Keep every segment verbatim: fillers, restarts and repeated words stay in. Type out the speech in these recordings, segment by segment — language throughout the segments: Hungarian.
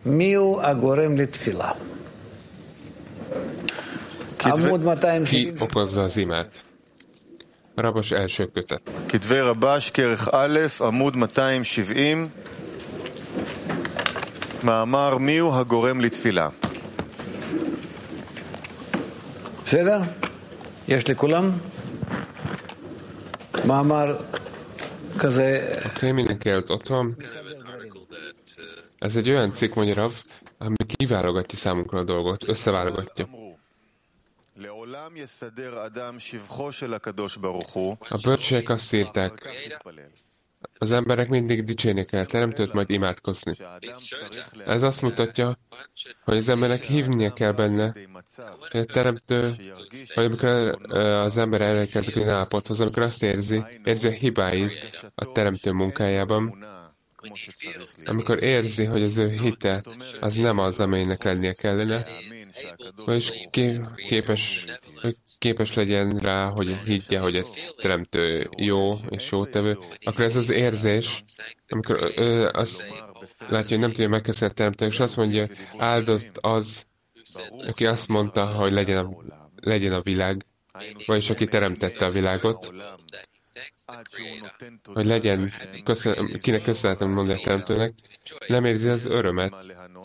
מיהו הגורם לתפילה? עמוד מאתיים שבעים. Ki okozza az imát? Rabos első kötet. כתבי רבש, כרך א', עמוד מאתיים שבעים, מאמר מיהו הגורם לתפילה. בסדר? יש לכולם? מאמר כזה... Oké, mindenki előtt ott van. Ez egy olyan cikk, mondja Rav, ami kiválogatja számunkra a dolgot, összeválogatja. A bölcsek azt írták, az emberek mindig dicsérni kell Teremtőt, majd imádkozni. Ez azt mutatja, hogy az embernek hívnia kell benne, hogy a Teremtő, vagy amikor az ember elérkezik olyan állapothoz, amikor azt érzi, érzi a hibáit a Teremtő munkájában, amikor érzi, hogy az ő hite az nem az, amelynek lennie kellene, vagyis képes, képes legyen rá, hogy higgye, hogy ez Teremtő jó és jótevő, akkor ez az érzés, amikor ő azt látja, hogy nem tudja megköszönni a Teremtő, és azt mondja, áldott az, aki azt mondta, hogy legyen a, legyen a világ, vagyis aki teremtette a világot, hogy legyen, köszön, kinek köszönhetem mondani a Teremtőnek, nem érzi az örömet.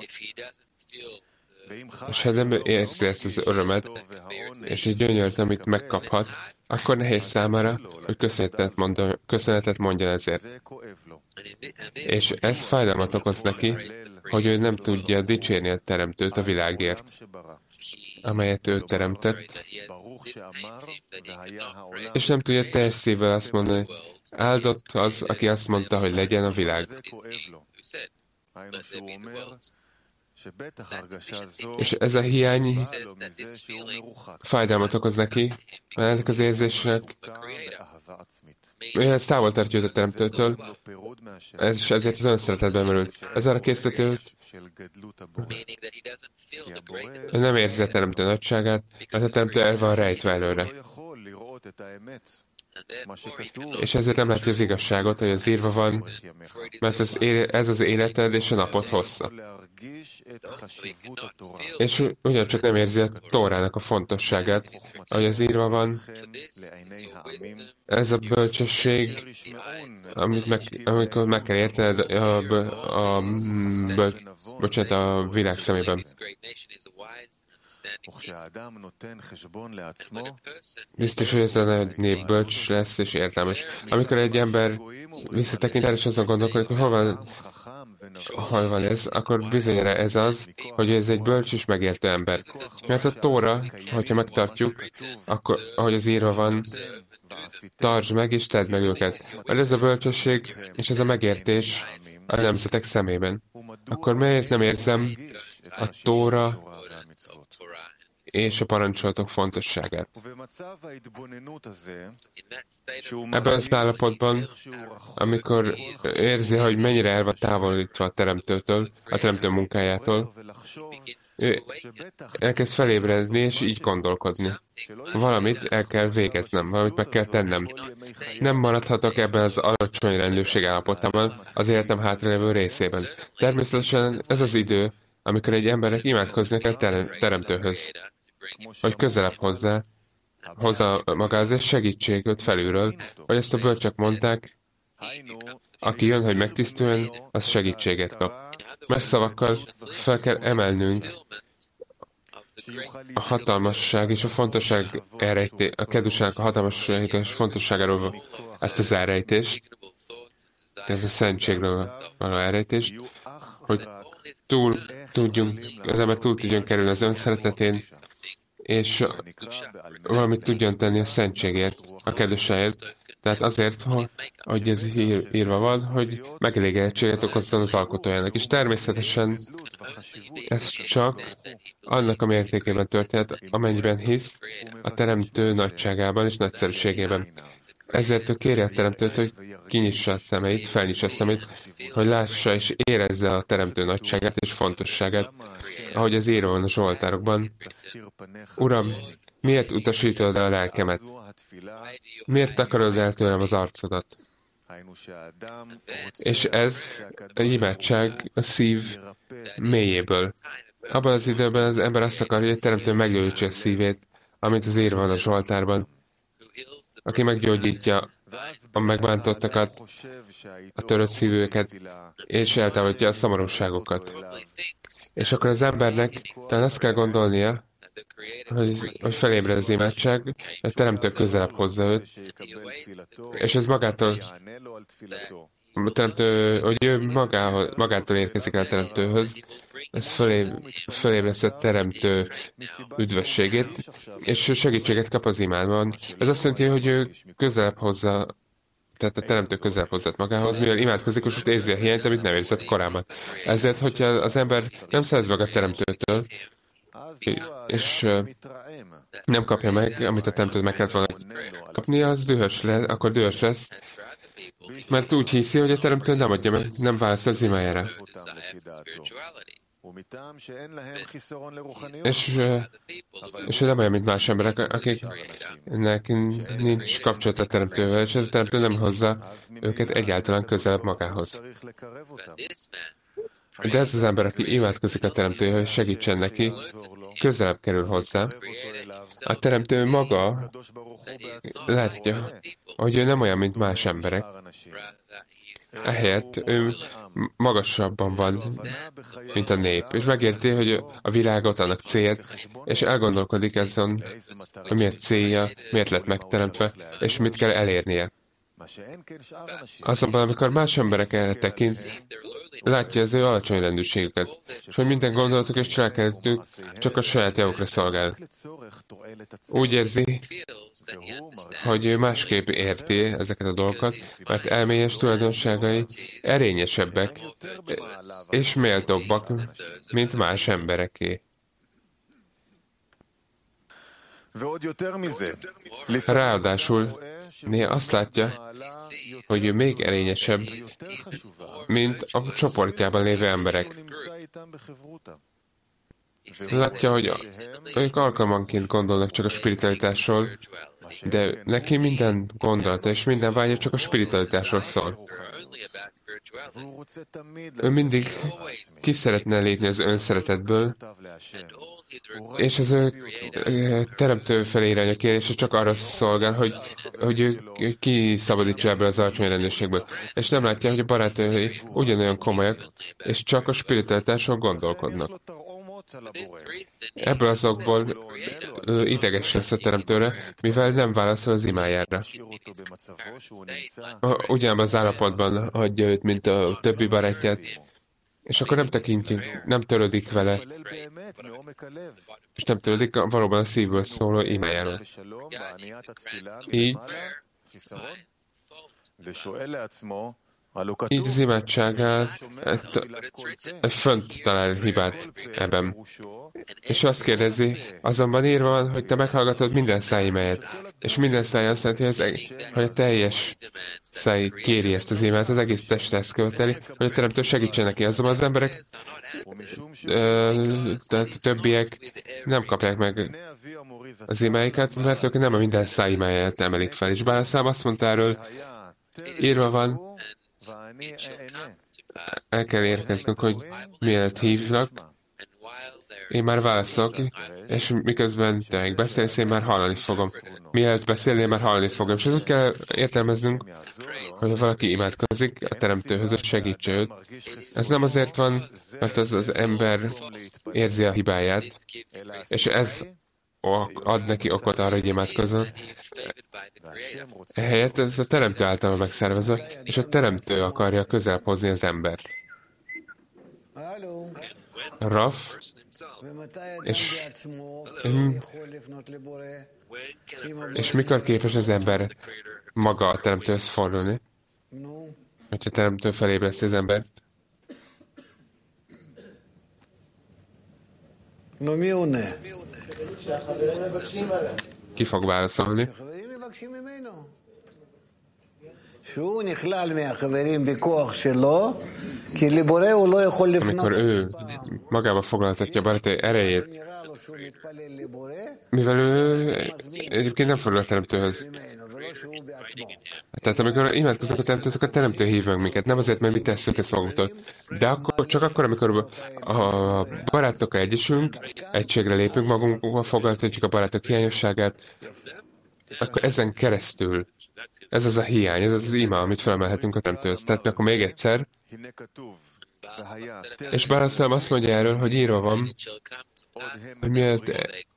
És ha az ember érzi ezt az örömet, és egy gyönyört, amit megkaphat, akkor nehéz számára, hogy köszönetet mondjon, köszönetet mondjon ezért. És ez fájdalmat okoz neki, hogy ő nem tudja dicsérni a Teremtőt a világért, amelyet ő teremtett, és nem tudja teljes szívvel azt mondani, áldott az, aki azt mondta, hogy legyen a világ. És ez a hiány fájdalmat okoz neki, mert ezek az érzések, ő ezt távol tartja a Teremtőtől, és ezért az önszeretetben merült. Ez arra készített őt, ő nem érzi a Teremtő nagyságát, mert a Teremtő el van rejtve előre. És ezért nem látja az igazságot, hogy az írva van, mert ez, ez az életed és a napod hossza. És ugyancsak nem érzi a Tórának a fontosságát, ahogy az írva van, ez a bölcsesség, amit meg, amikor meg kell értened a, a, a, böl, bocsánat, a világ szemében. Biztos, hogy ez a nép bölcs lesz és értelmes. Amikor egy ember visszatekint el és azon gondolkodik, hogy hol van, hol van ez, akkor bizonyára ez az, hogy ez egy bölcs és megértő ember. Mert a Tóra, hogyha megtartjuk, akkor, ahogy az írva van, tartsd meg és tedd meg őket. Mert ez a bölcsesség és ez a megértés a nemzetek szemében. Akkor miért nem érzem a Tóra és a parancsolatok fontosságát? Ebben az állapotban, amikor érzi, hogy mennyire el van távolítva a Teremtőtől, a Teremtő munkájától, ő elkezd felébredni és így gondolkodni. Valamit el kell végeznem, valamit meg kell tennem. Nem maradhatok ebben az alacsony rendőrség állapotában az életem hátralévő részében. Természetesen ez az idő, amikor egy embernek imádkozni kell Teremtőhöz, vagy közelebb hozzá, hozzá magához segítséget felülről, vagy ezt a bölcsek mondták, aki jön, hogy megtisztuljon, az segítséget kap. Más szavakkal fel kell emelnünk a hatalmasság és a fontosság elrejté, a kedvusság a hatalmasság és fontosságáról ezt az elrejtést, ez a szentségről való elrejtést, hogy túl tudjunk, az ember túl tudjon kerülni az önszeretetén, és valamit tudjon tenni a szentségért, a kedvességért, tehát azért, hogy ez ír, írva van, hogy megelégedettséget okozzon az alkotójának. És természetesen ez csak annak a mértékében történhet, amennyiben hisz a Teremtő nagyságában és nagyszerűségében. Ezért ő kéri a Teremtőt, hogy kinyissa a szemeit, felnyissa a szemeit, hogy lássa és érezze a Teremtő nagyságát és fontosságát, ahogy az írva van a Zsoltárokban. Uram, miért utasítod el a lelkemet? Miért takarod el tőlem az arcodat? És ez a imádság a szív mélyéből. Abban az időben az ember azt akarja, hogy a teremtő meggyógyítsa a szívét, amint az írva van a Zsoltárban, aki meggyógyítja a megbántottakat, a törött szívűeket, és eltávolítja a szomorúságokat. És akkor az embernek talán azt kell gondolnia, hogy, hogy felébred az imádság, a teremtő közelebb hozza őt, és ez magától, a teremtő, hogy ő magához, magától érkezik el a teremtőhöz, ez fölébreszti a teremtő üdvösségét, és segítséget kap az imádban. Ez azt jelenti, hogy ő közelebb hozza, tehát a teremtő közelebb hozzát magához, mivel imádkozik, és most érzi a hiányt, amit nem érzett korábban. Ezért, hogyha az ember nem szerez meg a teremtőtől, és nem kapja meg, amit a teremtő meg kellett volna kapnia, az dühös lesz, akkor dühös lesz, mert úgy hiszi, hogy a teremtő nem adja meg, nem válaszol az imájára. És, és nem olyan, mint más emberek, akiknek nincs kapcsolat a teremtővel, és a teremtő nem hozza őket egyáltalán közelebb magához. De ez az ember, aki imádkozik a teremtője, hogy segítsen neki, közelebb kerül hozzá. A teremtő maga látja, hogy ő nem olyan, mint más emberek. Ehelyett ő magasabban van, mint a nép, és megérti, hogy a világot, annak célját, és elgondolkodik ezen, hogy mi a célja, miért lett megteremtve, és mit kell elérnie. Azonban, amikor más emberek erre tekint, látja az ő alacsony rendűségüket, és hogy minden gondolatuk és cselekedetük csak a saját javukra szolgál. Úgy érzi, hogy ő másképp érti ezeket a dolgokat, mert elmélyes tulajdonságai erényesebbek és méltóbbak, mint más embereké. Ráadásul néha azt látja, hogy ő még erényesebb, mint a csoportjában lévő emberek. Látja, hogy ők alkalmanként gondolnak csak a spiritualitásról, de neki minden gondolata és minden vágya csak a spiritualitásról szól. Ő mindig ki szeretne lépni az önszeretetből, és az ő teremtő felé irányú kérése csak arra szolgál, hogy, hogy ő kiszabadítsa ebből az alacsony rendőrségből. És nem látja, hogy a barátai ugyanolyan komolyak, és csak a spiritualitásról gondolkodnak. Ebből az okból ideges lesz a teremtőre, mivel nem válaszol az imájára. Ugyanabban az állapotban hagyja őt, mint a többi barátját, és akkor nem tekintjük, nem törődik vele, és nem törődik valóban a szívből szóló imájáról. Így, így az imádságát egy fönt talál hibát ebben. És azt kérdezi, azonban írva van, hogy te meghallgatod minden szájimáját. És minden száj azt jelenti, hogy, az, hogy a teljes száj kéri ezt az imát, az egész test ezt követeli, hogy a teremtő segítsen neki. Azonban az emberek, ö, tehát a többiek nem kapják meg az imáikat, mert ők nem a minden szájimáját emelik fel. És Bálszám azt mondta erről, írva van, el kell érkeznünk, hogy mielőtt hívnak, én már válaszolok, és miközben te beszélsz, én már hallani fogom. Mielőtt beszélni, én már hallani fogom. És úgy kell értelmeznünk, hogy ha valaki imádkozik a teremtőhöz, hogy segítse őt. Ez nem azért van, mert az az ember érzi a hibáját, és ez ad neki okot arra, hogy imádkozzon. Ehelyett ez a teremtő által megszervezve, és a teremtő akarja közelebb hozni az embert. Raf, és, és mikor képes az ember maga a teremtőhöz fordulni? Hogyha a teremtő felébreszti az embert? Ki fog válaszolni? Amikor ő magába foglaltatja a barátai erejét, mivel ő egyébként nem fordul a teremtőhöz, Tehát amikor imádkozunk a teremtőt, akkor a teremtő hív meg minket. Nem azért, mert mi tesszük ezt magunktól. De akkor, csak akkor, amikor a barátokkal egyesülünk, egységre lépünk magunkba, fogadhatjuk a barátok hiányosságát, akkor ezen keresztül, ez az a hiány, ez az az ima, amit felemelhetünk a teremtőhöz. Tehát akkor még egyszer, és Bálszám azt mondja erről, hogy írva van, hogy miért,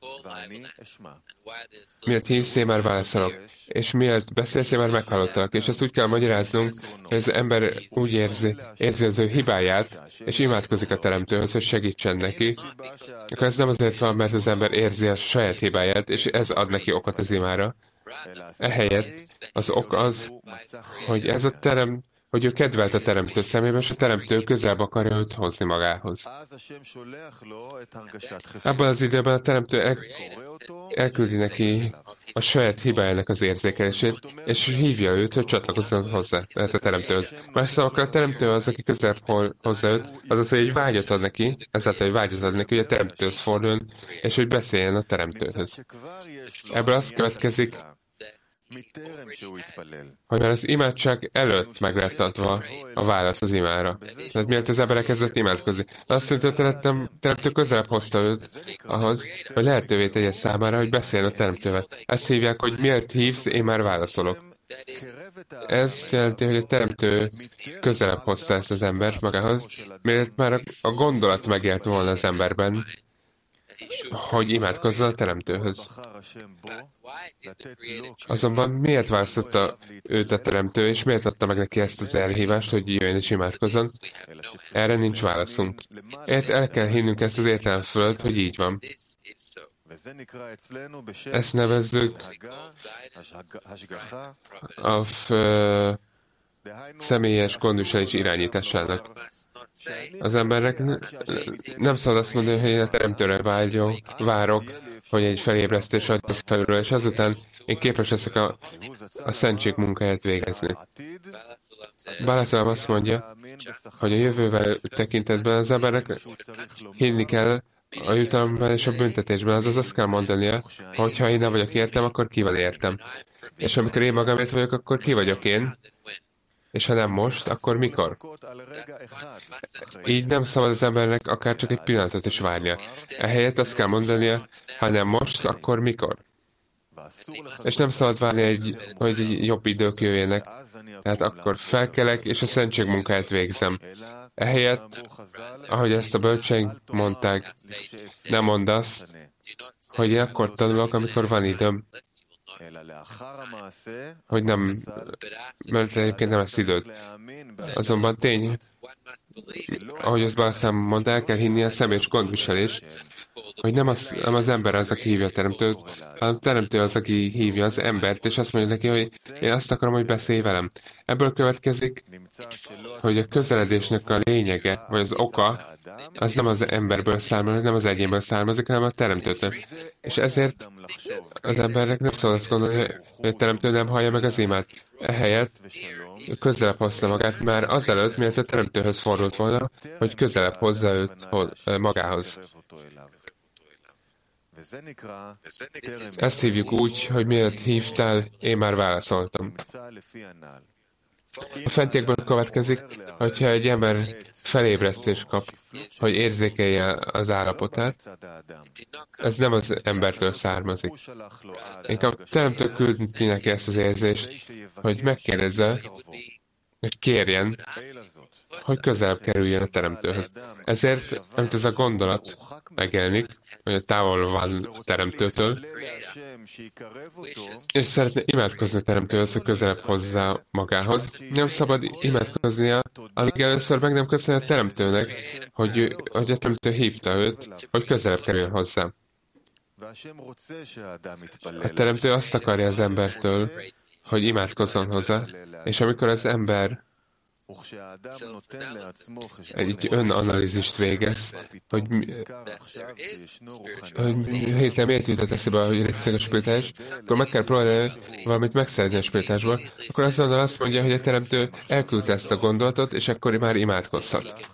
miért hívsz, én már válaszolok, és miért beszélsz, én már meghallottalak. És ezt úgy kell magyaráznunk, hogy az ember úgy érzi, érzi az ő hibáját, és imádkozik a teremtőhöz, hogy segítsen neki. Akkor ez nem azért van, mert az ember érzi a saját hibáját, és ez ad neki okot az imára. Ehelyett az ok az, hogy ez a terem, hogy ő kedvelt a teremtő szemében, és a teremtő közelebb akarja őt hozni magához. Abban az időben a teremtő el, elküldi neki a saját hibájának az érzékelését, és hívja őt, hogy csatlakozzon hozzá, tehát a teremtőhöz. Más szavakkal a teremtő az, aki közelebb hozzá őt, azaz, hogy egy vágyat ad neki, ezáltal egy vágyat ad neki, hogy a teremtőhöz forduljon, és hogy beszéljen a teremtőhöz. Ebből az következik, hogy már az imádság előtt meg lett adva a válasz az imára. Tehát miért az emberek kezdett imádkozni? Azt mondta, hogy a teremtő közelebb hozta őt ahhoz, hogy lehetővé tegye számára, hogy beszéljen a teremtővel. Ezt hívják, hogy miért hívsz, én már válaszolok. Ez jelenti, hogy a teremtő közelebb hozta ezt az embert magához, miért már a gondolat megélt volna az emberben, hogy imádkozzon a teremtőhöz. Azonban miért választotta őt a teremtő, és miért adta meg neki ezt az elhívást, hogy jöjjön és imádkozzon? Erre nincs válaszunk. Ért el kell hinnünk ezt az értelem fölött, hogy így van. Ezt nevezzük a f- személyes gondviselés irányításának. Az embernek nem szabad azt mondani, hogy én a teremtőre vágyom, várok, hogy egy felébresztés adja felülről, és azután én képes leszek a, a szentség munkáját végezni. Bálszám azt mondja, hogy a jövővel tekintetben az embernek hinni kell a jutalomban és a büntetésben, azaz azt kell mondania, hogy ha én nem vagyok értem, akkor kivel értem. És amikor én magamért vagyok, akkor ki vagyok én? És ha nem most, akkor mikor? Így nem szabad az embernek akár csak egy pillanatot is várnia. Ehelyett azt kell mondania, ha nem most, akkor mikor? És nem szabad várni, egy, hogy egy jobb idők jöjjenek. Tehát akkor felkelek, és a szentség munkáját végzem. Ehelyett, ahogy ezt a bölcseink mondták, nem mondd azt, hogy én akkor tanulok, amikor van időm. Hogy nem, mert egyébként nem lesz időd. Azonban tény, ahogy az Bálszám mondta, el kell hinni a személyes gondviselést, hogy nem az, nem az ember az, aki hívja a teremtőt, hanem a teremtő az, aki hívja az embert, és azt mondja neki, hogy én azt akarom, hogy beszélj velem. Ebből következik, hogy a közeledésnek a lényege, vagy az oka, az nem az emberből származik, nem az egyénből származik, hanem a teremtőtől. És ezért az embernek nem szabad azt gondolni, hogy a teremtő nem hallja meg az imát. Ehelyett közelebb hozta magát már azelőtt, miért a teremtőhöz fordult volna, hogy közelebb hozza őt magához. Ezt hívjuk úgy, hogy miért hívtál, én már válaszoltam. A fentiekből következik, hogyha egy ember felébresztést kap, hogy érzékelje az állapotát, ez nem az embertől származik. Inkább teremtő küldi neki ezt az érzést, hogy megkérdezze, hogy kérjen, hogy közelebb kerüljön a teremtőhöz. Ezért, amit ez a gondolat megjelenik, hogy távol van a teremtőtől, és szeretne imádkozni a teremtőhöz, hogy közelebb hozzá magához. Nem szabad imádkoznia, amíg először meg nem köszön a teremtőnek, hogy, hogy a teremtő hívta őt, hogy közelebb kerüljön hozzá. A teremtő azt akarja az embertől, hogy imádkozzon hozzá, és amikor az ember egy önanalízist végez, hogy, hogy héten miért jutott eszébe, hogy részeg a spirítás, akkor meg kell próbálni valamit megszerezni a spiritásból, akkor azonnal azt mondja, hogy a teremtő elküldte ezt a gondolatot, és akkor már imádkozhat.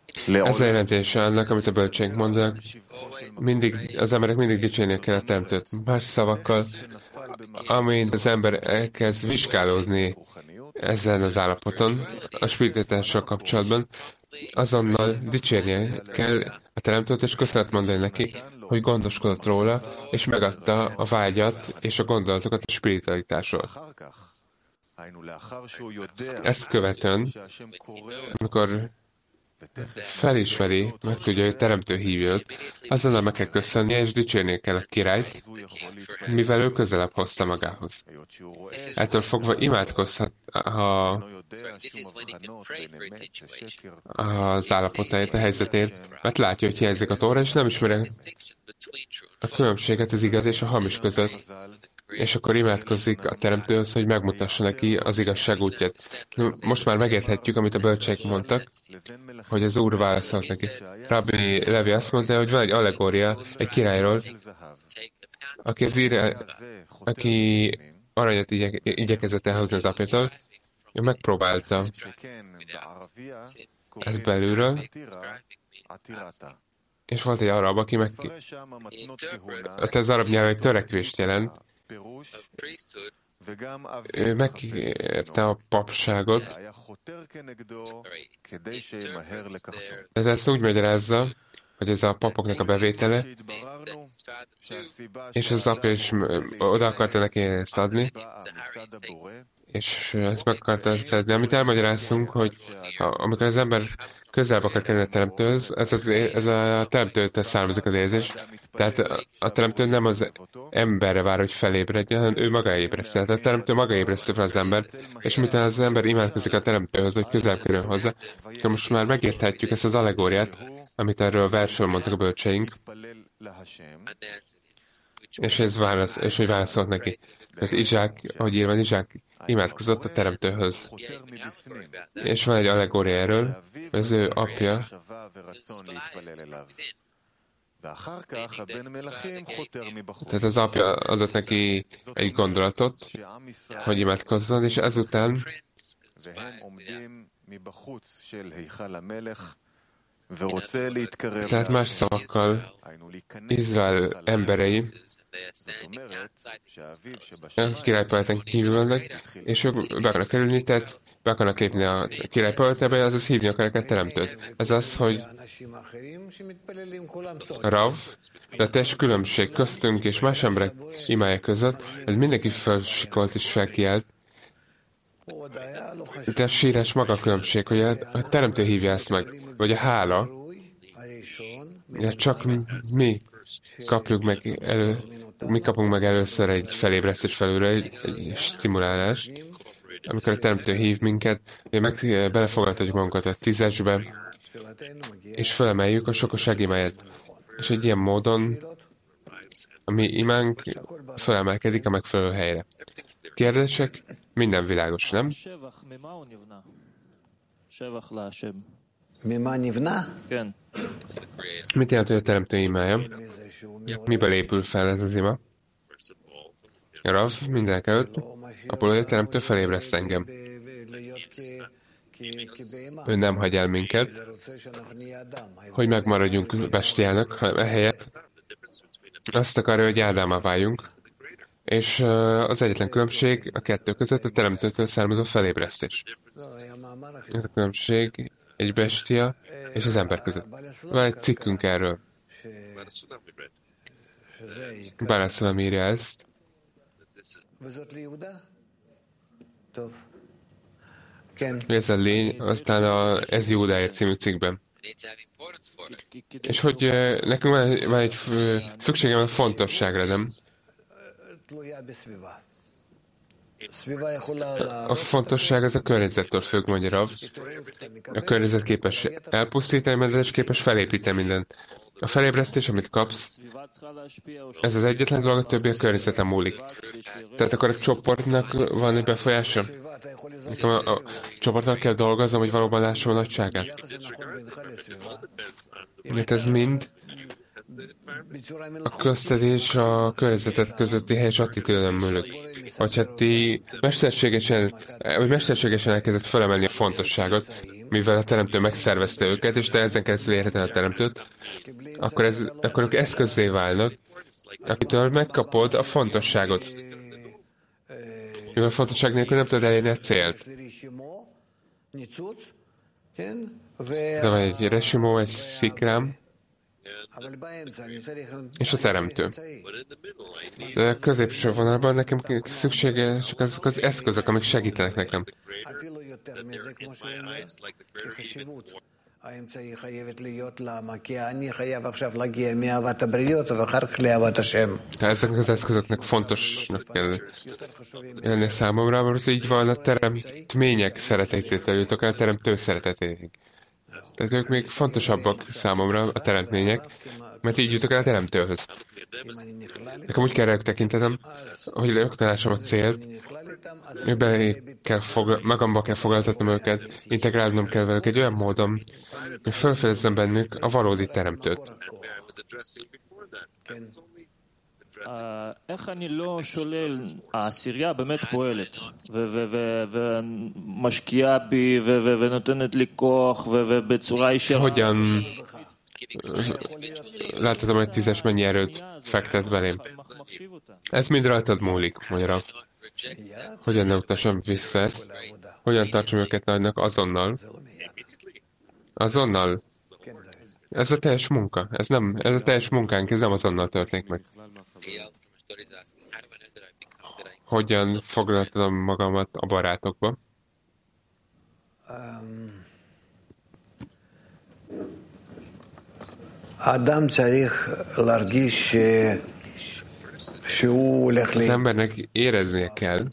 Ez a jelentése annak, amit a bölcsénk mondanak, mindig, az emberek mindig dicsérnie kell a teremtőt. Más szavakkal, amint az ember elkezd vizsgálódni ezen az állapoton, a spiritualitással kapcsolatban, azonnal dicsérnie kell a teremtőt, és köszönet mondani neki, hogy gondoskodott róla, és megadta a vágyat és a gondolatokat a spiritualitásról. Ezt követően, amikor felismeri, meg tudja, hogy teremtő hívja őt, azonnal meg kell köszönnie, és dicsérnie kell a királyt, mivel ő közelebb hozta magához. Ettől fogva imádkozhat, ha az állapotáért, a helyzetért, mert látja, hogy hiányzik a tóra, és nem ismeri a különbséget az igaz és a hamis között, és akkor imádkozik a teremtőhöz, hogy megmutassa neki az igazság útját. Most már megérthetjük, amit a bölcsék mondtak, hogy az Úr válaszolt neki. Rabbi Levi azt mondta, hogy van egy allegória egy királyról, aki, az ír, aki aranyat igye, igyekezett elhozni az apjától, ő megpróbálta ezt belülről, és volt egy arab, aki meg... Hát ez arab nyelven egy törekvést jelent. Ő megkérte a papságot, ez ezt úgy magyarázza, hogy ez a papoknak a bevétele, és az apja is oda akarta neki ezt adni, és ezt meg akarta szedni. Amit elmagyaráztunk, hogy amikor az ember közelebb akar kerülni a teremtőhöz, ez, az, ez a teremtőtől származik az érzés. Tehát a teremtő nem az emberre vár, hogy felébredjen, hanem ő maga ébreszt. Tehát a teremtő maga ébresztő fel az embert, és miután az ember imádkozik a teremtőhöz, hogy közelebb kerül hozzá, akkor most már megérthetjük ezt az allegóriát, amit erről a versről mondtak a bölcseink, és, ez válasz, és hogy válaszolt neki. Tehát Izsák, ahogy írva, Izsák imádkozott a teremtőhöz. És van egy allegória erről, hogy az ő apja tehát az apja adott neki egy gondolatot, hogy imádkozzon, és ezután tehát más szavakkal Izrael emberei a királypalotán kívül vannak, és ők be akarnak kerülni, tehát be akarnak lépni a királypalotába, azaz hívni akarják a teremtőt. Ez az, hogy Rav, de a teljes különbség köztünk és más emberek imája között, ez mindenki felsikolt és felkiált, de a sírás maga a különbség, hogy a teremtő hívja ezt meg, vagy a hála, csak mi kapjuk meg elő, mi kapunk meg először egy felébresztés felülre, egy, egy stimulálást, amikor a teremtő hív minket, hogy meg belefogadhatjuk magunkat a tízesbe, és felemeljük a sokaság imáját. És egy ilyen módon a mi imánk felemelkedik a megfelelő helyre. Kérdések? Minden világos, nem? Mit jelent, hogy a teremtő imája? Miből épül fel ez az ima? Rav, mindenek előtt, Apollo teremtő felébreszt engem. Ő nem hagy el minket, hogy megmaradjunk bestiának, hanem ehelyett azt akarja, hogy Ádámá váljunk, és az egyetlen különbség a kettő között a teremtőtől származó felébresztés. Ez a különbség egy bestia és az ember között. Van egy cikkünk erről. Bárászolám írja ezt. Ez a lény, aztán a Ez Júdáért című cikkben. És hogy nekünk van, van egy szükségem a fontosságra, nem? A fontosság az a környezettől függ, mondja Rav. A környezet képes elpusztítani mindent, és képes felépíteni mindent. A felébresztés, amit kapsz, ez az egyetlen dolog, a többi a környezeten múlik. Tehát akkor a csoportnak van egy befolyása? Nekem a, a csoportnak kell dolgoznom, hogy valóban lássam a nagyságát. Mert ez mind a közted és a környezetet közötti helyes attitűdön múlik. Hogyha ti mesterségesen, vagy mesterségesen elkezdett felemelni a fontosságot, mivel a teremtő megszervezte őket, és te ezen keresztül érheted a teremtőt, akkor, ez, akkor ők eszközzé válnak, akitől megkapod a fontosságot. Mivel a fontosság nélkül nem tudod elérni a célt. De van egy resimó, egy szikrám, és a teremtő. De a középső vonalban nekem szükségesek azok az eszközök, amik segítenek nekem. האמצעי חייבת להיות למה? כי אני חייב עכשיו להגיע מאהבת הבריות ואחר כך לאהבת השם. Ezeknek az eszközöknek fontosnak kell lenni számomra, mert így van a teremtmények szeretetétől jutok el a teremtő szeretetéig. Tehát ők még fontosabbak számomra, a teremtmények, mert így jutok el a teremtőhöz. Nekem úgy kell rájuk tekintenem, hogy rögtönlássam a célt, be kell fogla- magamba kell foglaltatnom őket, integrálnom kell velük egy olyan módon, hogy felfedezzem bennük a valódi teremtőt. איך אני לא שולל, העשירייה באמת פועלת ומשקיעה בי ונותנת לי כוח ובצורה ישרה. Hogyan láthatom, hogy tízes mennyi erőt fektet belém? Ez mind rajtad múlik, magyarul. Hogyan ne utassam vissza ezt? Hogyan tartsam őket nagynak azonnal? Azonnal? Ez a teljes munka. Ez nem, ez a teljes munkánk, ez nem azonnal történik meg. Hogyan foglaltam magamat a barátokba? האדם צריך להרגיש שהוא הולך Az embernek éreznie kell,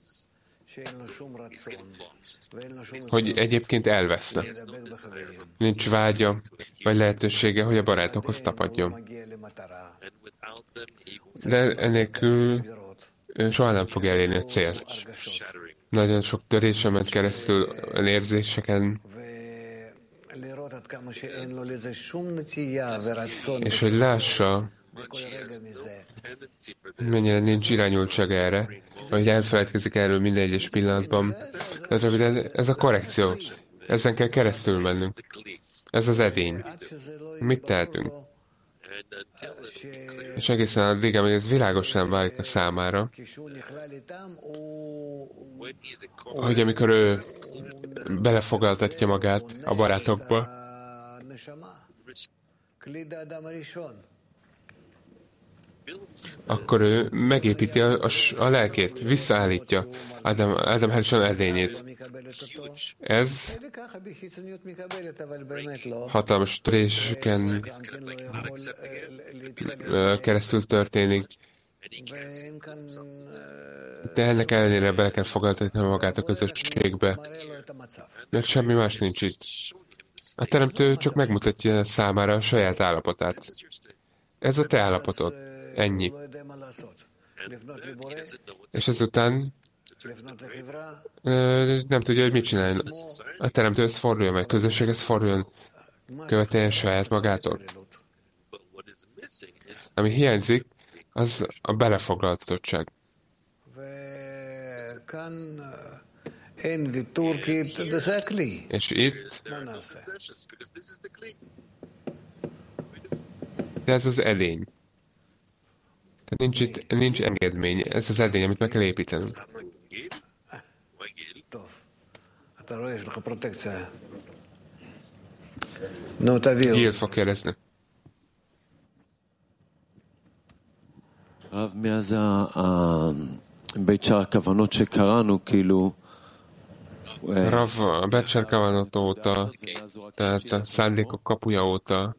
hogy egyébként elveszne. Nincs vágya, vagy lehetősége, hogy a barátokhoz tapadjon. De enélkül soha nem fog elérni a célt. Nagyon sok törésen ment keresztül érzéseken, és hogy lássa, mennyire nincs irányultság erre, hogy elfeledkezik erről minden egyes pillanatban. De röviden, ez a korrekció. Ezen kell keresztül mennünk. Ez az edény. Mit tehetünk? És egészen addig, amíg ez világosan válik a számára, hogy amikor ő belefoglaltatja magát a barátokba, akkor ő megépíti a, a, a lelkét, visszaállítja Ádám, Ádám Harishon edényét. Ez hatalmas töréseken keresztül történik, de ennek ellenére bele kell foglaltatni magát a közösségbe, mert semmi más nincs itt. A teremtő csak megmutatja számára a saját állapotát. Ez a te állapotod. Ennyi. És ezután nem tudja, hogy mit csinálni. A teremtőhöz forduljon, meg közösséghez forduljon, követeljen saját magától. Ami hiányzik, az a belefoglaltatottság. És itt de ez az edény. Tehát nincs itt, nincs engedmény. Ez az edény, amit meg kell építenünk. Gil fog kérdezni. רב, מאז בית שער הכוונות שקראנו, כאילו... Rav, a Beit Shar Kavanot óta, tehát a szándékok kapuja óta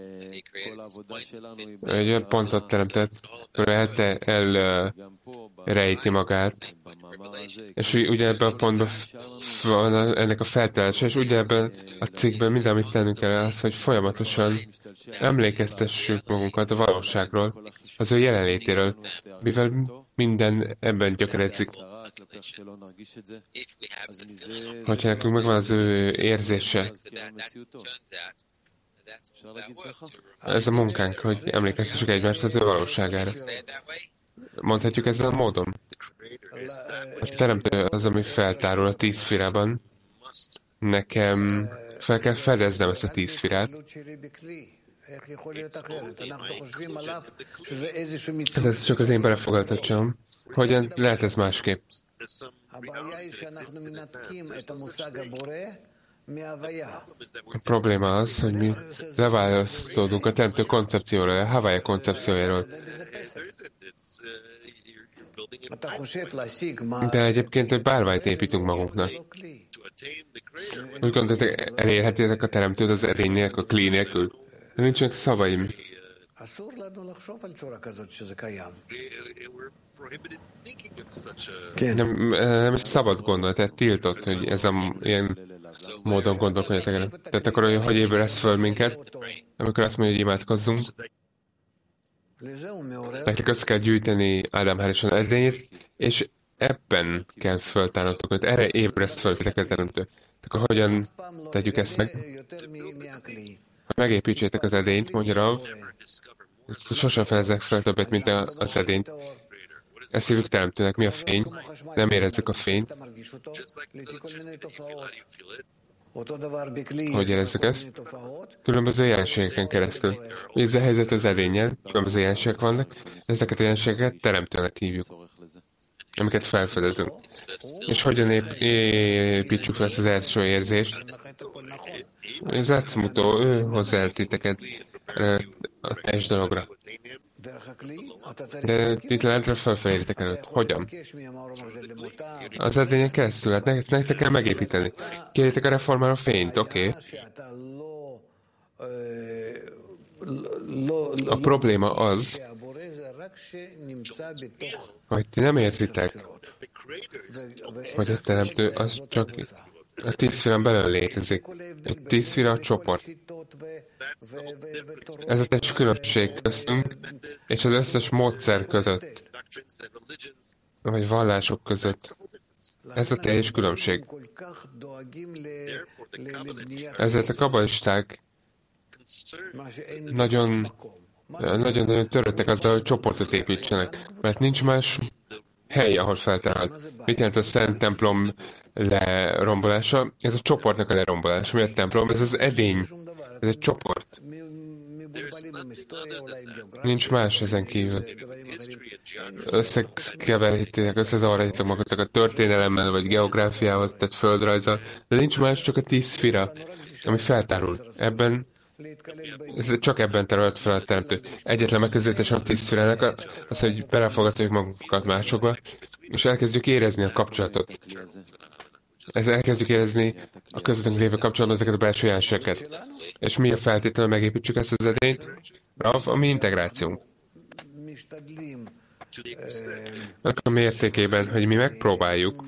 egy olyan pontot teremtett, hogy el, el rejti magát, és ugye ebben a pontban van ennek a feltállása, és ugye ebben a cikkben minden, amit tennünk kell az, hogy folyamatosan emlékeztessük magunkat a valóságról, az ő jelenlétéről, mivel minden ebben gyökerezik. Hogyha nekünk megvan az ő érzése, ez a munkánk, hogy emlékeztessük egymást az ő valóságára. Mondhatjuk ezen a módon. A teremtő az, ami feltárul a tíz szférában, nekem fel kell fedeznem ezt a tíz szfirát. Ez csak az én belefogadhatom. Hogyan lehet ez másképp? A probléma az, hogy mi leválasztódunk a teremtő koncepcióról, a Hawaii koncepciójáról. De egyébként egy bálványt építünk magunknak. Úgy gondolod, elérhetitek a teremtőt az erény nélkül, a klí nélkül. De nincsenek szavaim. Nem, nem szabad gondolni, tehát tiltott, hogy ez a ilyen módon gondolkodjatok el. Tehát akkor, hogy ébreszt föl minket, amikor azt mondja, hogy imádkozzunk. Nektek össze kell gyűjteni Ádám Harrison edényét, és ebben kell föltárnotok, hogy erre ébreszt föl titeket teremtő. Akkor hogyan tegyük ezt meg? Hogy megépítsétek az edényt, mondja Rav, sosem fedezek fel többet, mint az edényt. Ezt hívjuk teremtőnek. Mi a fény? Nem érezzük a fényt. Hogy érezzük ezt? Különböző jelenségeken keresztül. Ugye ez a helyzet az edénnyel, különböző jelenségek vannak, ezeket a jelenségeket teremtőnek hívjuk, amiket felfedezünk. És hogyan ép, építsük fel ezt az első érzést? Ez átszmutó, ő hozzá el titeket a teljes dologra. De itt lentre felfejéritek előtt. Hogyan? Az edényen keresztül, hát nektek kell megépíteni. Kérjétek a reformára fényt, oké? Okay. A probléma az, hogy ti nem értitek, hogy a teremtő az csak a tíz szférán belül létezik. Egy tíz szféra a csoport. Ez a teljes különbség köztünk, és az összes módszer között, vagy vallások között. Ez a teljes különbség. Ezért a kabbalisták nagyon, nagyon, nagyon törődtek azzal, hogy csoportot építsenek, mert nincs más hely, ahol feltárhat. Mit jelent a Szent templom lerombolása? Ez a csoportnak a lerombolása. Mi a templom? Ez az edény. Ez egy csoport. Nincs más ezen kívül. Összekeverhetitek, összezavarhetitek magatok a történelemmel, vagy geográfiával, tehát földrajzzal, de nincs más, csak a tíz szfira, ami feltárul. Ebben, ez csak ebben terület fel a teremtő. Egyetlen megközelítés a tíz szfirának az, hogy belefogadjuk magunkat másokba, és elkezdjük érezni a kapcsolatot. Ez elkezdjük érezni a közöttünk lévő kapcsolatban ezeket a belső jelenségeket. És mi a feltétlenül megépítsük ezt az edényt? Rav, a mi integrációnk. A mértékében, hogy mi megpróbáljuk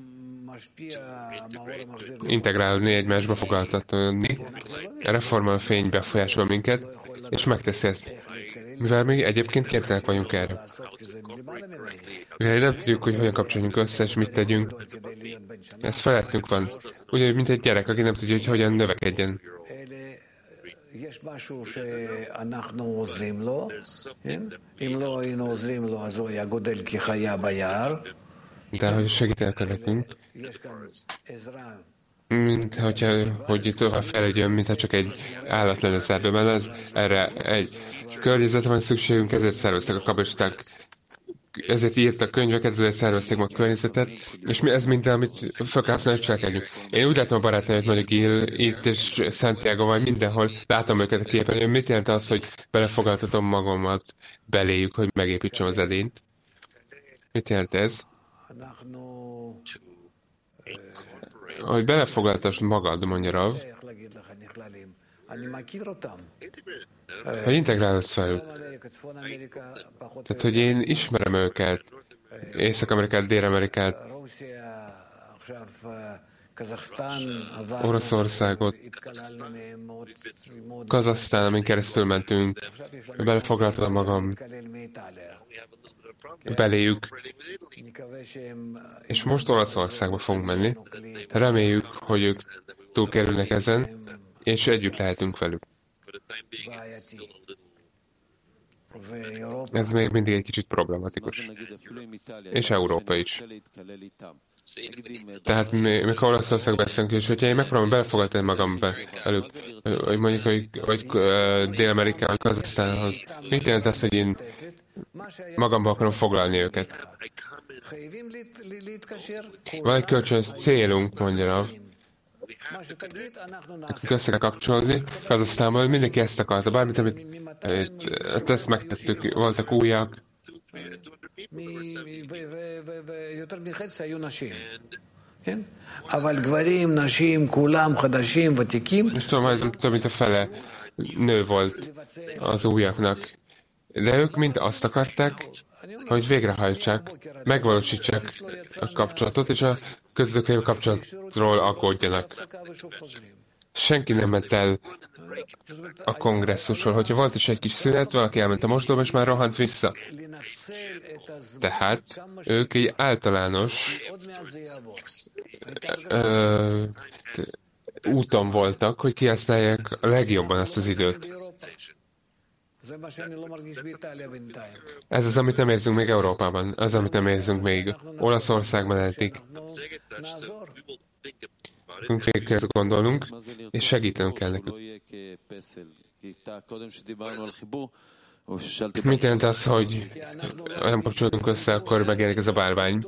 integrálni, egymásba foglaltatni, a reformál fény befolyásol minket, és megteszi ezt. Mivel mi egyébként képtelenek vagyunk erre. Mivel nem tudjuk, hogy hogyan kapcsoljunk össze, és mit tegyünk. Ez felettünk van. Ugyanúgy, mint egy gyerek, aki nem tudja, hogy hogyan növekedjen. De hogy segítenek nekünk, mint hogyha, hogy tovább fejlődjön, mintha csak egy állat lenne szerveben, az erre egy környezetre van szükségünk, ezért szerveztek a kabbalisták, ezért írtak könyveket, ezért szervezték meg a környezetet, és mi ez minden, amit fel kell használni, hogy cselekedjünk. Én úgy látom a barátaimat, mondjuk itt és Santiago vagy mindenhol, látom őket a képen, mit jelent az, hogy belefogaltatom magamat beléjük, hogy megépítsem az edényt? Mit jelent ez? Hogy belefogaltasd magad, mondja Rav, hogy integrálod fel. Tehát, hogy én ismerem őket, Észak-Amerikát, Dél-Amerikát, Oroszországot, Kazahsztán, amin keresztül mentünk, belefoglaltam magam beléjük, és most Olaszországba fogunk menni. Reméljük, hogy ők túlkerülnek ezen, és együtt lehetünk velük. Ez még mindig egy kicsit problematikus. És Európa is. Tehát mi, mikor Olaszországban beszélünk is, hogyha én megpróbálom belefogadni magamba velük, hogy mondjuk, hogy, hogy Dél-Amerikán, Kazahsztánhoz, mit jelent az, hogy én magamba akarom foglalni őket? Van egy kölcsönös célunk, mondja Rav. Nekünk össze kell kapcsolni, Kazahsztánban mindenki ezt akarta, bármit, amit ezt megtettük, voltak újak. És tudom, hogy több mint a fele nő volt az újaknak. De ők mind azt akarták, hogy végrehajtsák, megvalósítsák a kapcsolatot, és a közöttük lévő kapcsolatról aggódjanak. Senki nem ment el a kongresszusról. Hogyha volt is egy kis szünet, valaki elment a mosdóba, és már rohant vissza. Tehát ők egy általános ö, úton voltak, hogy kihasználják a legjobban ezt az időt. Ez az, amit nem érzünk még Európában. Az, amit nem érzünk még Olaszországban eddig. Nekünk végig kell gondolnunk, és segítenünk kell nekünk. Mit jelent az, hogy nem kapcsolódunk össze, akkor megjelenik ez a bálvány?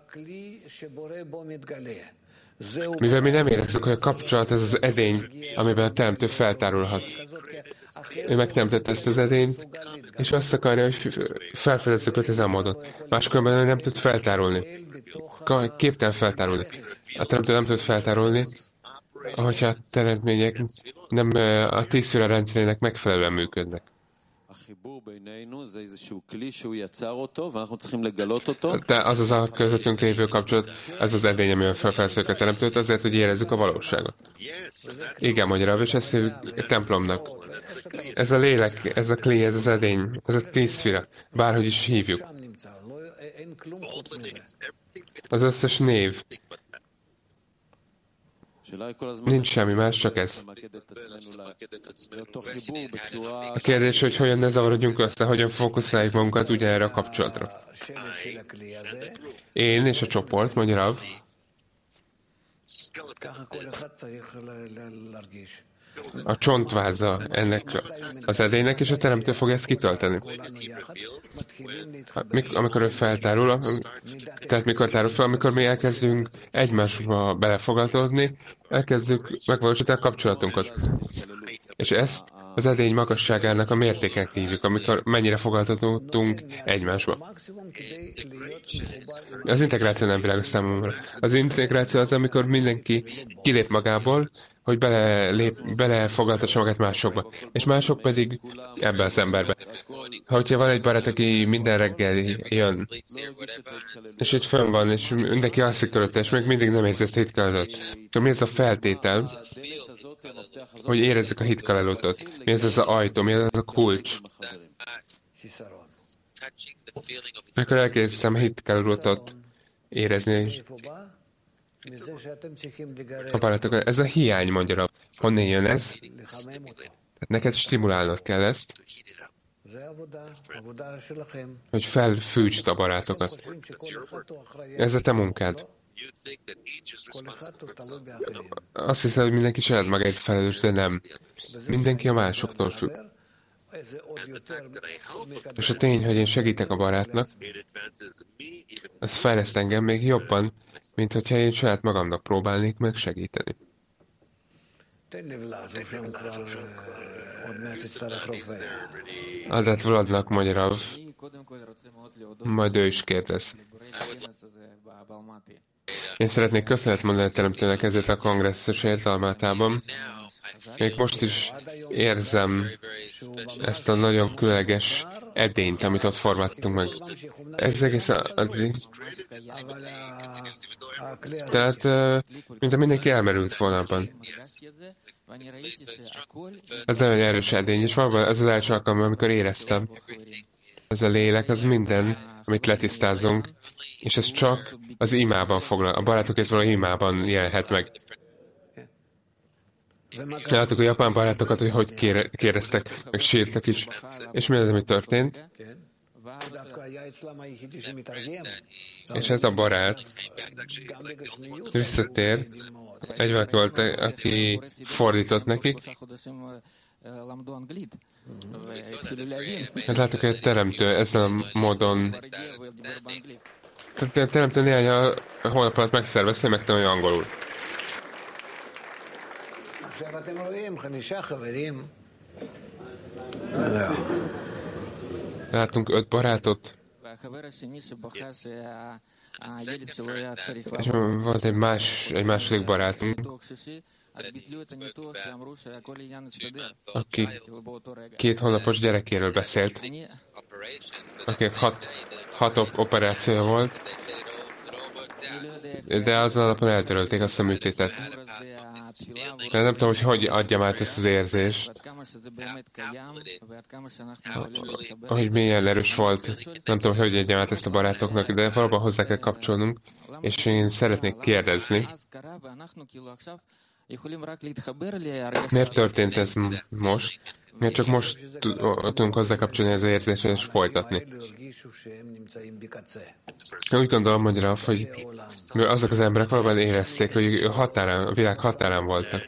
Mivel mi nem érezzük, hogy a kapcsolat ez az edény, amiben a teremtő feltárulhat. Ő megteremtette ezt az edényt, és azt akarja, hogy felfedezzük őt ezen a módon. Máskülönben ő nem tud feltárulni. Képtelen feltárulni. A teremtő nem tud feltárulni, hogyha a teremtmények nem a tízféle rendszerének megfelelően működnek. De az az a közöttünk lévő kapcsolat, ez az edény, amivel felfelszők a teremtőt, azért, hogy érezzük a valóságot. Igen, mondja Rav, és ezt a templomnak. Ez a lélek, ez a klí, ez az edény, ez a tízféle, bárhogy is hívjuk. Az összes név. Nincs semmi más, csak ez. A kérdés, hogy hogyan ne zavarodjunk össze, hogyan fókuszáljuk magunkat ugye erre a kapcsolatra. Én és a csoport, mondja Rav, a csontváza ennek az edénynek, és a teremtő fog ezt kitölteni. Amikor ő feltárul, tehát mikor tárul fel, amikor mi elkezdünk egymásba belefogadódni, elkezdjük megvalósítani a kapcsolatunkat. És ezt az edény magasságának a mértéknek hívjuk, amikor mennyire fogadhatunk egymásba. Az integráció nem világos számomra. Az integráció az, amikor mindenki kilép magából, hogy belelép, belefogadhassa magát másokba. És mások pedig ebbe az emberbe. Ha hogyha van egy barát, aki minden reggel jön, és itt fönn van, és mindenki alszik körülötte, és még mindig nem érzi ezt a hitkalelót, akkor mi ez a feltétel, hogy érezzük a hitkalelótot? Mi ez az a ajtó? Mi ez az a kulcs? Amikor elkezdtem a hitkalelótot érezni, a barátok, ez a hiány, mondja, honnan jön ez? Tehát neked stimulálnod kell ezt, hogy felfűtsd a barátokat. Ez a te munkád. Azt hiszem, hogy mindenki saját magáért felelős, de nem. Mindenki a másoktól függ. És a tény, hogy én segítek a barátnak, az fejleszt engem még jobban, mint hogyha én saját magamnak próbálnék meg segíteni. Adát Vladnak, mondja Rav, majd ő is kérdez. Én szeretnék köszönet mondani a teremtőnek ezért a kongresszusért Almátában. Még most is érzem ezt a nagyon különleges edényt, amit ott formáltunk meg. Ez egész addig. Tehát, mint a mindenki elmerült volna abban. Ez nagyon erős edény, és valóban ez az első alkalom, amikor éreztem. Ez a lélek, az minden, amit letisztázunk, és ez csak az imában foglal, a barátokért való imában jelenhet meg. Láttuk a japán barátokat, hogy hogy kére, kérdeztek, meg sírtak is. És mi az, ami történt? És ez a barát visszatér, egy valaki volt, aki fordított nekik. Hát látok, hogy a teremtő ezen a módon, tehát a teremtő néhány hónap alatt megszervezte, hogy megtanulja angolul. Látunk öt barátot, és volt egy, más, egy második barátunk, aki két hónapos gyerekéről beszélt, akinek hat, hat operációja volt, de azon alapon eltörölték azt a műtétet. De nem tudom, hogy hogy adjam át ezt az érzést, hogy milyen erős volt. Nem tudom, hogy hogy adjam át ezt a barátoknak, de valóban hozzá kell kapcsolnunk, és én szeretnék kérdezni, miért történt ez most? Miért csak most tudunk hozzá kapcsolni ez az érzésre és folytatni? Úgy gondolom, magyarul, hogy azok az emberek valóban érezték, hogy határán, a világ határán voltak.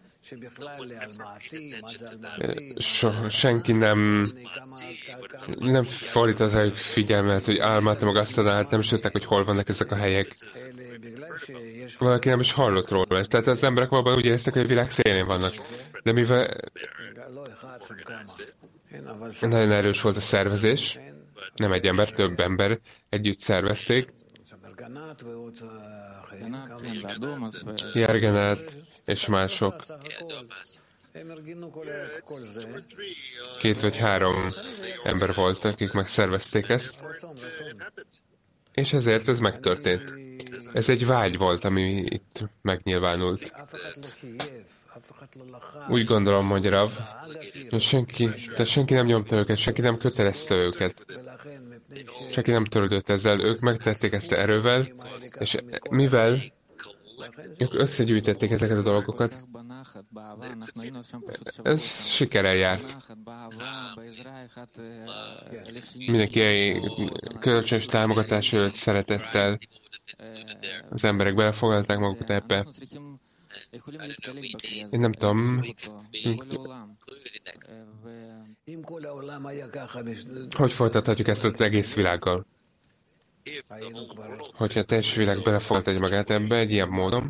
So, senki nem, nem fordított rá figyelmet, hogy álmát meg azt talált, nem is tudták, hogy hol vannak ezek a helyek. Valaki nem is hallott róla. Tehát az emberek valóban úgy éreztek, hogy a világ szélén vannak. De mivel nagyon erős volt a szervezés, nem egy ember, több ember együtt szervezték. Jergenát és mások. Két vagy három ember volt, akik megszervezték ezt. És ezért ez megtörtént. Ez egy vágy volt, ami itt megnyilvánult. Úgy gondolom, Magyarav, hogy senki, de senki nem nyomta őket, senki nem kötelezte őket. Senki nem törődött ezzel, ők megtették ezt erővel, és mivel ők összegyűjtették ezeket a dolgokat, ez sikerrel járt. Mindenki kölcsönös támogatás előtt szeretettel, az emberek belefoglalták magukat ebbe. Én nem tudom, hogy folytathatjuk ezt az egész világgal. Hogyha a teljes világ belefoglalt egy magát ebbe egy ilyen módon,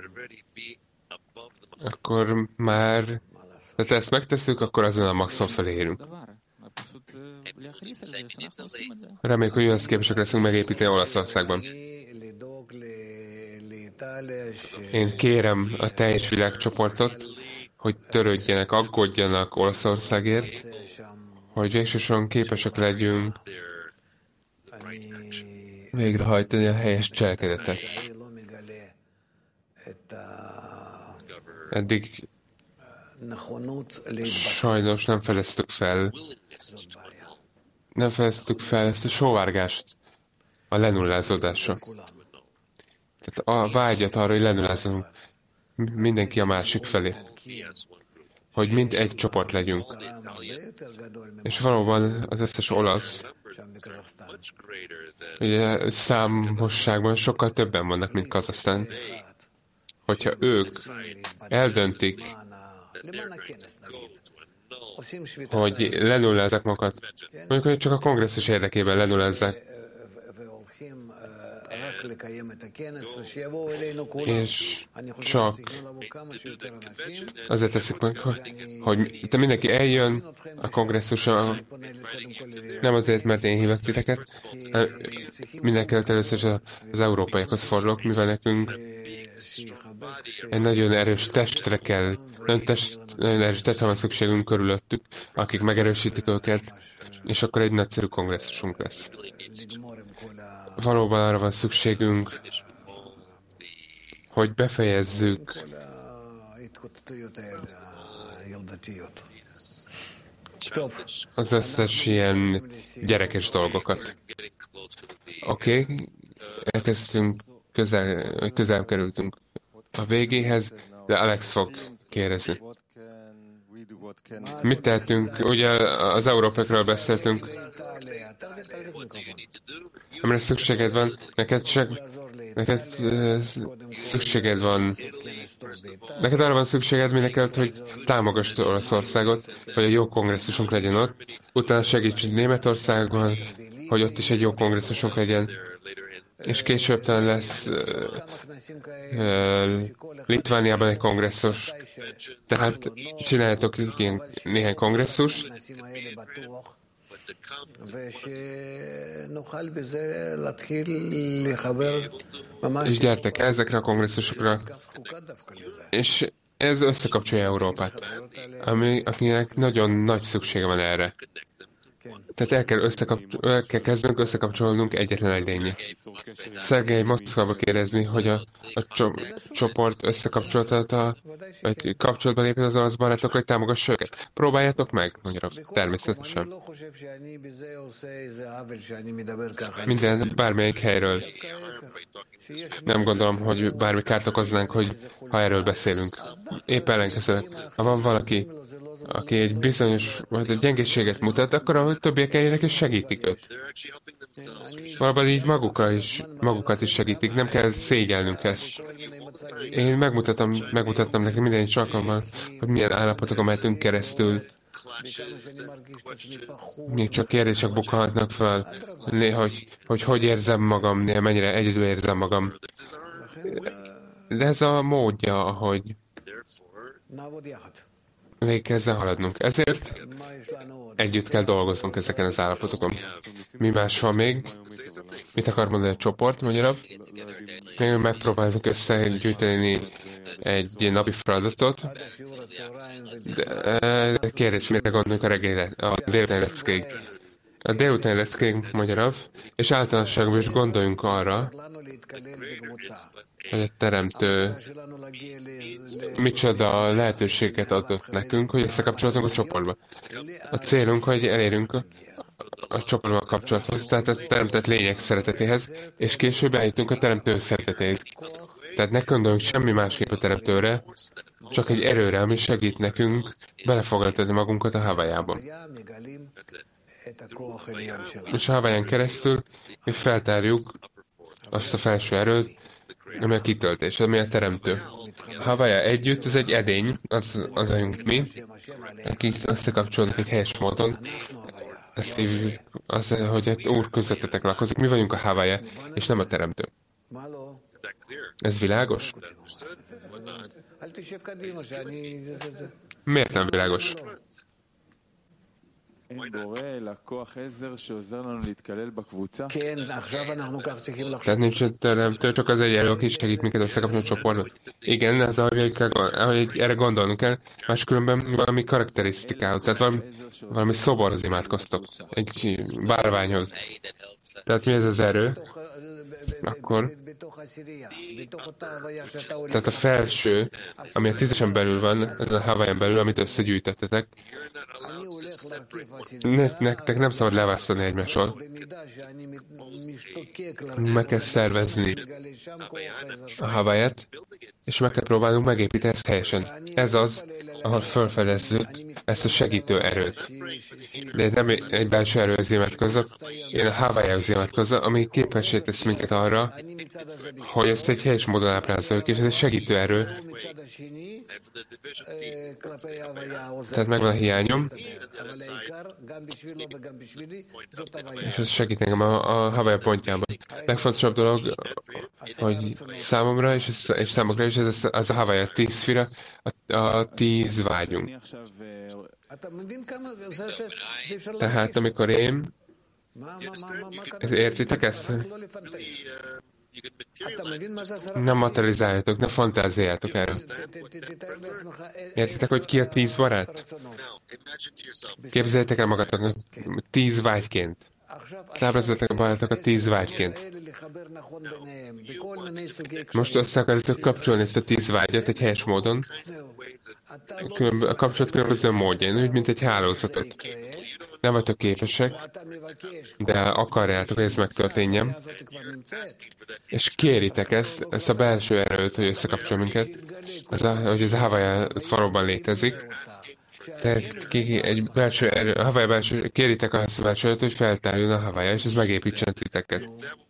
akkor már, tehát ezt megtesszük, akkor azon a maxon felé érünk. Reméljük, hogy olyan képesek leszünk megépíteni Olaszországban. Én kérem a teljes világcsoportot, hogy törődjenek, aggódjanak Olaszországért, hogy végsősorban képesek legyünk végrehajtani a helyes cselekedetet. Eddig sajnos nem fedeztük fel, nem fedeztük fel ezt a sóvárgást a lenullázódásra. Tehát a vágyat arra, hogy lenullázunk mindenki a másik felé. Hogy mind egy csoport legyünk. És valóban az összes olasz, ugye számosságban sokkal többen vannak, mint Kazahsztán. Hogyha ők eldöntik, hogy lenullázzák magukat, mondjuk, hogy csak a kongresszus érdekében lenullázzák, és csak azért teszik meg, hogy, hogy te mindenki eljön a kongresszusra, nem azért, mert én hívok titeket, mindenkelőtt először az európaiakhoz fordulok, mivel nekünk egy nagyon erős testre kell, nagyon, test, nagyon erős testre van szükségünk körülöttük, akik megerősítik őket, és akkor egy nagyszerű kongresszusunk lesz. Valóban arra van szükségünk, hogy befejezzük az összes ilyen gyerekes dolgokat. Oké, okay. Elkezdtünk, közel, közel kerültünk a végéhez, de Alex fog kérdezni. Mit tehetünk? Ugye az európaiakról beszéltünk, amire szükséged van, neked csak, neked uh, szükséged van, neked arra van szükséged mindenkelőtt, hogy támogass Oroszországot, hogy egy jó kongresszusunk legyen ott, utána segíts Németországban, hogy ott is egy jó kongresszusunk legyen, és később talán lesz uh, uh, Litvániában egy kongresszus. Tehát csináljátok ilyen néhány kongresszus, és gyertek ezekre a kongresszusokra, és ez összekapcsolja Európát, ami, akinek nagyon nagy szüksége van erre. Tehát el kell, el kell kezdenünk összekapcsolnunk egyetlen egy lényet. Szergej Moszkvába kérdezni, hogy a, a cso- csoport összekapcsolta, vagy kapcsolatban lépjen az orosz barátok, hogy támogassa őket. Próbáljátok meg, magyarul, természetesen. Minden, bármelyik helyről. Nem gondolom, hogy bármi kárt okoznánk, hogy ha erről beszélünk. Épp ellenkezőleg, ha van valaki, aki egy bizonyos, vagy egy gyengészséget mutat, akkor a többiek eljönnek és segítik őt. Valóban így magukkal is, magukat is segítik, nem kell szégyelnünk ezt. Én megmutatom, megmutattam neki minden egy alkalommal, hogy milyen állapotokon mehetünk keresztül. Még csak kérdések bukhatnak fel, néha, hogy, hogy hogy érzem magam, néha mennyire egyedül érzem magam. De ez a módja, ahogy végig kell haladnunk. Ezért együtt kell dolgoznunk ezeken az állapotokon. Mi más van még? Mit akar mondani a csoport, magyarul? Még megpróbálunk összegyűjteni egy napi feladatot. De kérdés, mire gondolunk a reggel, a délutáni leckéig. A délutáni leckéig, magyarul, és általánosságban is gondoljunk arra, hogy a teremtő micsoda lehetőséget adott nekünk, hogy összekapcsolatunk a csoportba. A célunk, hogy elérünk a, a csoportban kapcsolathoz, tehát a teremtett lények szeretetéhez, és később eljutunk a teremtő szeretetéhez. Tehát ne gondoljunk semmi másképp a teremtőre, csak egy erőre, ami segít nekünk belefogadni magunkat a Havajában. És a Havaján keresztül mi feltárjuk azt a felső erőt, ami a kitöltés, ami a teremtő. Havaja együtt, ez egy edény, az, az vagyunk mi, akik összekapcsolódnak egy helyes módon. Ezt hívjuk, az, hogy egy Úr közöttetek lakozik. Mi vagyunk a Havaja, és nem a teremtő. Ez világos? Miért nem világos? Tehát nincs teremtő, csak az egy erő, aki segít minket összekapni a csoportot. Igen, ez ahogy erre gondolnunk kell, máskülönben valami karakterisztikához, tehát valami, valami szoborhoz imádkoztok, egy bárványhoz. Tehát mi ez az erő? Akkor tehát a felső, ami a tízesen belül van, ez a Havajan belül, amit összegyűjtettetek, nektek nem szabad leválasztani egymásról. Meg kell szervezni a Havajat, és meg kell próbálnunk megépíteni ezt helyesen. Ez az, ahol felfedezzük ezt a segítő erőt. De nem egy belső erőhöz imádkozok, én a Havajához imádkozok, ami képessé tesz minket arra, hogy ezt egy helyes módon ábrázoljuk, és ez egy segítő erő. Tehát megvan a hiányom, és ez segít engem a, a Havaja pontjában. Legfontosabb dolog, hogy számomra és, és számokra is ez az a Havaja tíz szfira, a, a tíz vágyunk. Tehát amikor én, értitek ezt? Nem materializáljátok, ne fantáziáljátok erre. Értitek, hogy ki a tíz barát? Képzeljétek el magatok tíz vágyként. Szábrázzatok a barátokat tíz vágyként. Most össze akarjátok kapcsolni ezt a tíz vágyat egy helyes módon. A kapcsolat különböző módján, úgy, mint egy hálózatot. Nem vagytok képesek, de akarjátok, hogy ez megtörténjen. És kéritek ezt, ezt a belső erőt, hogy összekapcsol minket, ez a, hogy ez a Havaja valóban létezik. Tehát ki, egy belső erő, a Hawaii belső, kéritek a belső erőt, hogy feltárjon a Hawaii, és ez megépítsen titeket.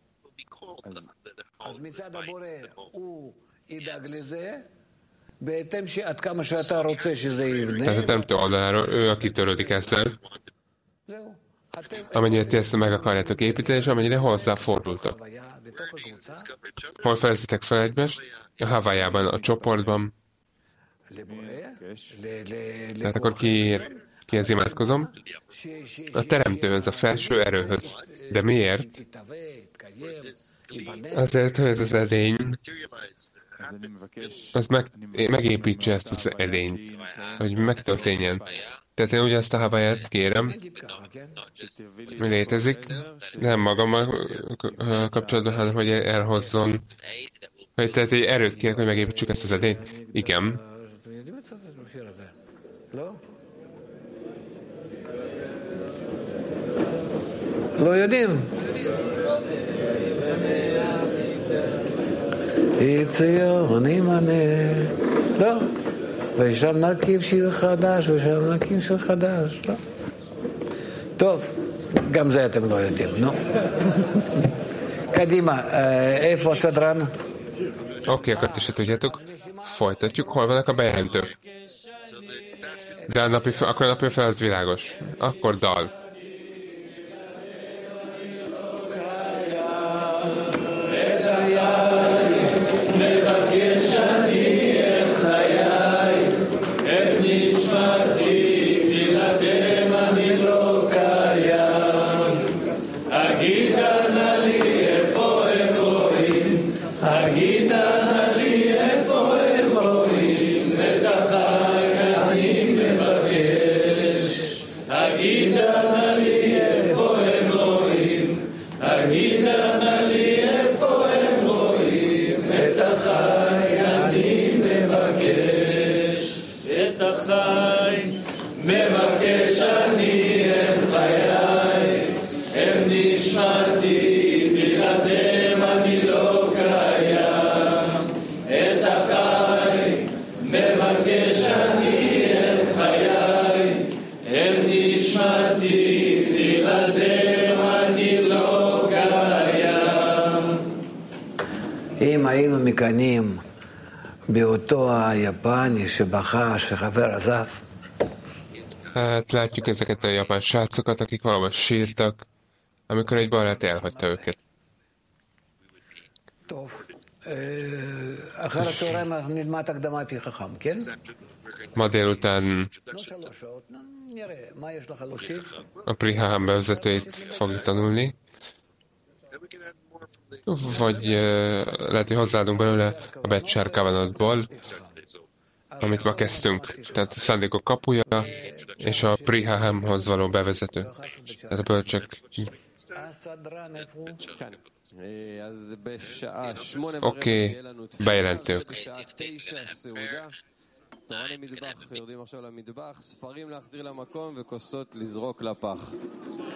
אז מצד הבורא הוא ידאג לזה, בהתאם שעד כמה שאתה רוצה שזה יבנה. Tehát a teremtő oldaláról ő, aki törődik ezzel, amennyire ti ezt meg akarjátok építeni, és amennyire hozzáfordultok. Hol fejezitek fel egymást? A Hawaii-ban, a csoportban. Tehát akkor ki, kihez imádkozom? A teremtőhöz, a felső erőhöz. De miért? Azért, hogy ez az edény, az meg, megépítse ezt az edényt, hogy megtörténjen. Tehát én ugyanezt a Hawaii-t kérem, mi létezik, nem magammal kapcsolatban, hanem hogy elhozzon, hogy tehát egy erőt kérek, hogy megépítsük ezt az edényt. Igen. לא יודעים. יציון ימנה. לא. ושם נרכיב שיר חדש, ושם נקים שיר חדש. לא. טוב, גם זה אתם לא יודעים, נו. קדימה, איפה הסדרן? Oké, akkor ti se tudjátok. Folytatjuk. Hol vannak a bejelentők? De a napi, akkor a napi feladat világos. Akkor dal. אם היינו מקנים באותו היפני שבכה שחבר עזב. Hát látjuk ezeket a japán srácokat, akik valahol sírtak, amikor egy barát elhagyta őket. טוב, אחר הצהריים אנחנו נלמד הקדמה פי חכם, כן? Ma délután לא שלוש שעות, נראה, מה יש לך להוסיף? a Prihaham bevezetőit fogjuk tanulni. Vagy uh, lehet, hogy hozzáadunk belőle a Becsár Kavanatból, amit ma kezdtünk. Tehát a szándékok kapuja és a Prihahamhoz való bevezető. Tehát a bölcsök. Oké, okay. Bejelentők. תורני מטבח, יורדים עכשיו למטבח, ספרים להחזיר למקום וכוסות לזרוק לפח.